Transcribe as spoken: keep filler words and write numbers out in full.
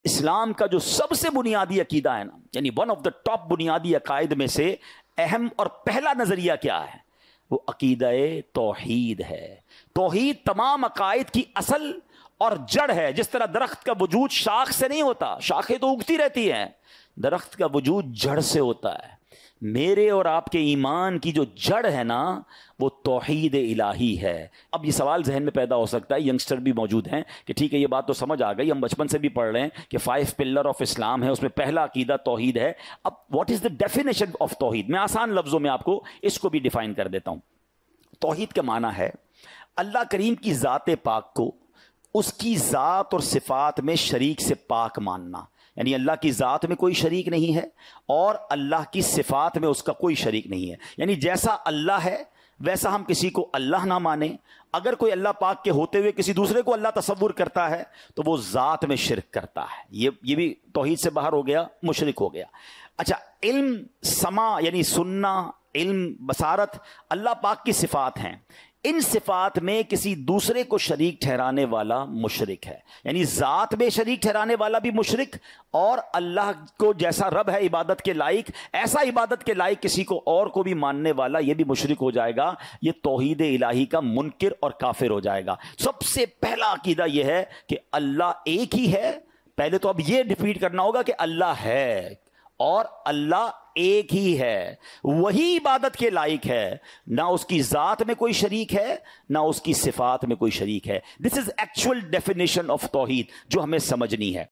اسلام کا جو سب سے بنیادی عقیدہ ہے نا، یعنی ون آف دا ٹاپ بنیادی عقائد میں سے اہم اور پہلا نظریہ کیا ہے؟ وہ عقیدہ توحید ہے۔ توحید تمام عقائد کی اصل اور جڑ ہے۔ جس طرح درخت کا وجود شاخ سے نہیں ہوتا، شاخیں تو اگتی رہتی ہیں، درخت کا وجود جڑ سے ہوتا ہے۔ میرے اور آپ کے ایمان کی جو جڑ ہے نا، وہ توحید الہی ہے۔ اب یہ سوال ذہن میں پیدا ہو سکتا ہے، ینگسٹر بھی موجود ہیں کہ ٹھیک ہے یہ بات تو سمجھ آ گئی، ہم بچپن سے بھی پڑھ رہے ہیں کہ فائیو پلر آف اسلام ہے، اس میں پہلا عقیدہ توحید ہے۔ اب what is the definition of توحید؟ میں آسان لفظوں میں آپ کو اس کو بھی ڈیفائن کر دیتا ہوں۔ توحید کا معنی ہے اللہ کریم کی ذات پاک کو اس کی ذات اور صفات میں شریک سے پاک ماننا، یعنی اللہ کی ذات میں کوئی شریک نہیں ہے اور اللہ کی صفات میں اس کا کوئی شریک نہیں ہے، یعنی جیسا اللہ ہے ویسا ہم کسی کو اللہ نہ مانیں۔ اگر کوئی اللہ پاک کے ہوتے ہوئے کسی دوسرے کو اللہ تصور کرتا ہے تو وہ ذات میں شرک کرتا ہے، یہ یہ بھی توحید سے باہر ہو گیا، مشرک ہو گیا۔ اچھا، علم، سماع یعنی سننا، علم، بصارت اللہ پاک کی صفات ہیں، ان صفات میں کسی دوسرے کو شریک ٹھہرانے والا مشرک ہے، یعنی ذات میں شریک ٹھہرانے والا بھی مشرک، اور اللہ کو جیسا رب ہے عبادت کے لائق، ایسا عبادت کے لائق کسی کو اور کو بھی ماننے والا یہ بھی مشرک ہو جائے گا، یہ توحید الہی کا منکر اور کافر ہو جائے گا۔ سب سے پہلا عقیدہ یہ ہے کہ اللہ ایک ہی ہے۔ پہلے تو اب یہ ڈیفینڈ کرنا ہوگا کہ اللہ ہے اور اللہ ایک ہی ہے، وہی عبادت کے لائق ہے، نہ اس کی ذات میں کوئی شریک ہے نہ اس کی صفات میں کوئی شریک ہے۔ This is actual definition of توحید جو ہمیں سمجھنی ہے۔